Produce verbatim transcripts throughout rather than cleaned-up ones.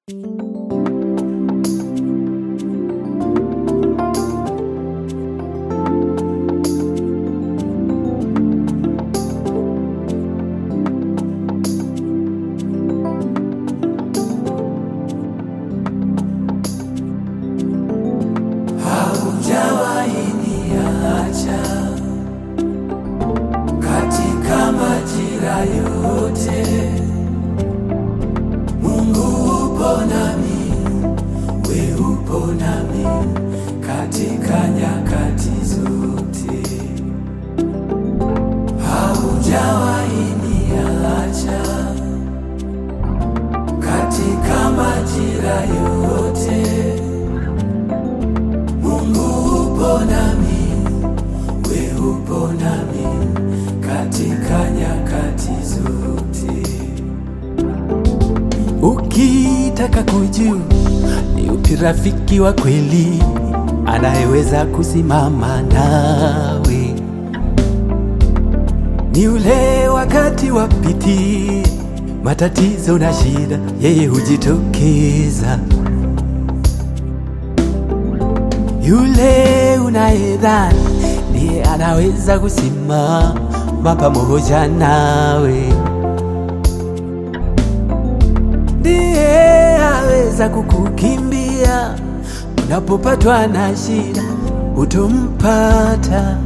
Katika majira yote Mungu upo nami, we upo nami katika nyakati zote. Haujawahi niacha katika majira yote. Mungu upo nami, we upo nami katika nyakati zote. Ukitaka kujua ni upi rafiki wa kweli anayeweza kusimama nawe, ni ule wakati wa piti matatizo na shida, yeye hujitokeza. Yule unayedhani ndiye anaweza kusimama pamoja nawe, ndiye aweza kukukimbia unapopatwa na shida, utompata.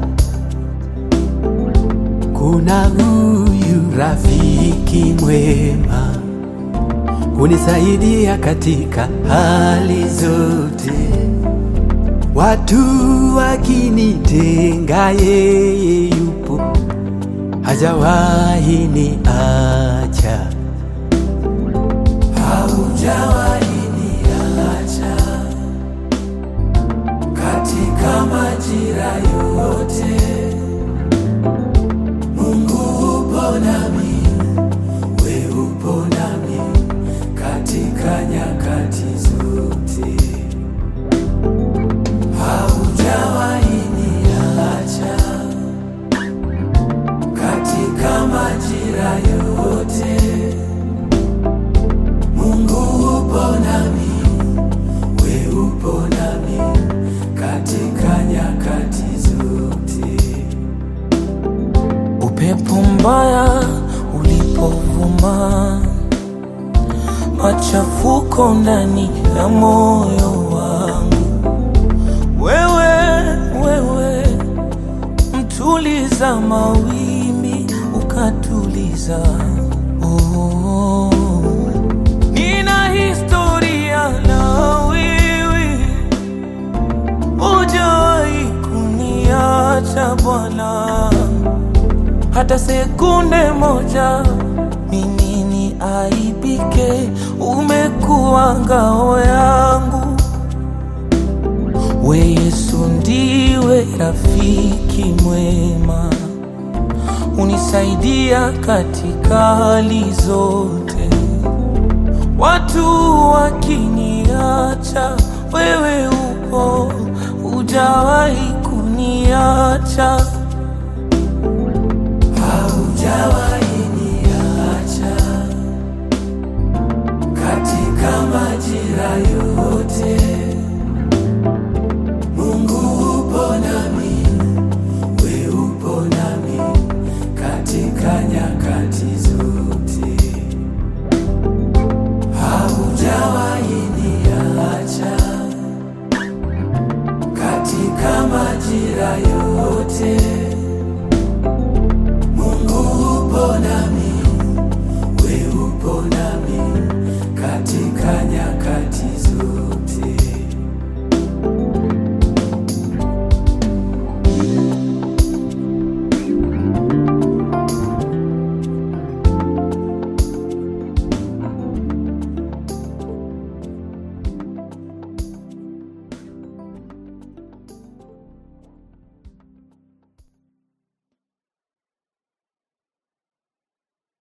Kuna huyu rafiki mwema, hunisaidia katika hali zote. Watu wakinitenga, yeye yupo, hajawahi niacha. Haujawahi niacha katika majira yote. Mungu upo nami, we upo nami katika nyakati zote. Haujawahi niacha katika majira yote. Mungu upo nami, we upo nami katika nyakati zote. Upepo mbaya ulipovuma, machafuko ndani ya moyo wangu, wewe wewe mtuliza mawimbi ukatuliza. Oh, nina historia na wewe, hujawahi kuniacha Bwana hata sekunde moja. Mimi ni aibike, umekuwa ngao yangu. We Yesu ndiwe rafiki mwema, unisaidia katika hali zote. Watu wakiniacha, wewe upo, hujawahi kuniacha. Haujawahi